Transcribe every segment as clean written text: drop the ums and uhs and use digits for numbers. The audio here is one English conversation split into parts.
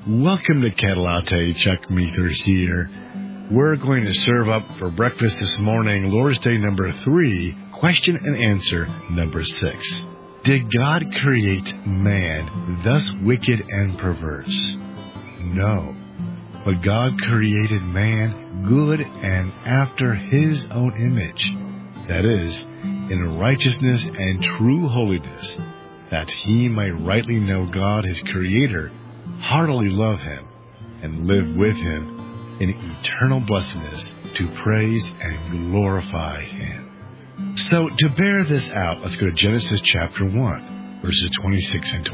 Welcome to Catalate. Chuck Meeker here. We're going to serve up for breakfast this morning, Lord's Day number 3, question and answer number 6. Did God create man thus wicked and perverse? No. But God created man good and after his own image. That is, in righteousness and true holiness, that he might rightly know God his Creator, heartily love him, and live with him in eternal blessedness to praise and glorify him. So, to bear this out, let's go to Genesis chapter 1, verses 26 and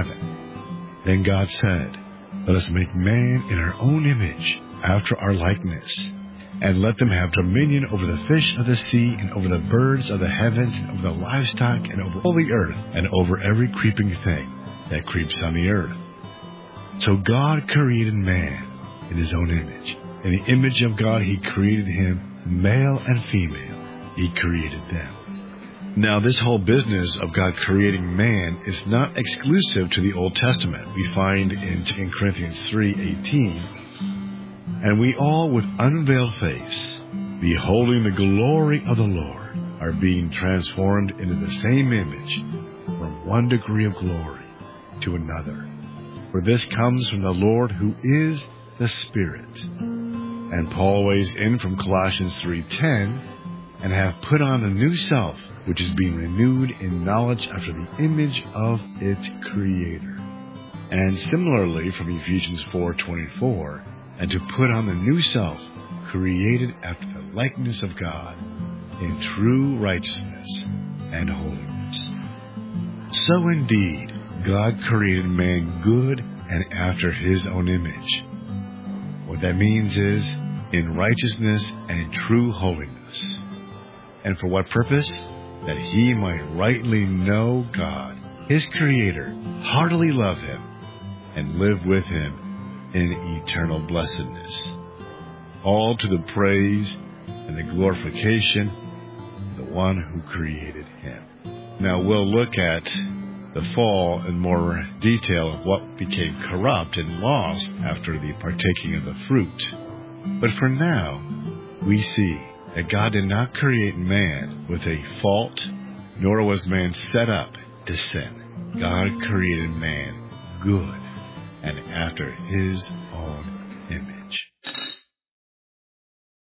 27. Then God said, "Let us make man in our own image, after our likeness, and let them have dominion over the fish of the sea, and over the birds of the heavens, and over the livestock, and over all the earth, and over every creeping thing that creeps on the earth." So God created man in his own image. In the image of God he created him, male and female, he created them. Now, this whole business of God creating man is not exclusive to the Old Testament. We find in 2 Corinthians 3:18, "And we all with unveiled face, beholding the glory of the Lord, are being transformed into the same image from one degree of glory to another. For this comes from the Lord who is the Spirit." And Paul weighs in from Colossians 3:10, "And have put on a new self, which is being renewed in knowledge after the image of its Creator." And similarly from Ephesians 4:24, "And to put on the new self, created after the likeness of God, in true righteousness and holiness." So indeed, God created man good and after his own image. What that means is in righteousness and true holiness. And for what purpose? That he might rightly know God, his Creator, heartily love him, and live with him in eternal blessedness. All to the praise and the glorification of the one who created him. Now we'll look at the fall in more detail of what became corrupt and lost after the partaking of the fruit. But for now, we see that God did not create man with a fault, nor was man set up to sin. God created man good and after his own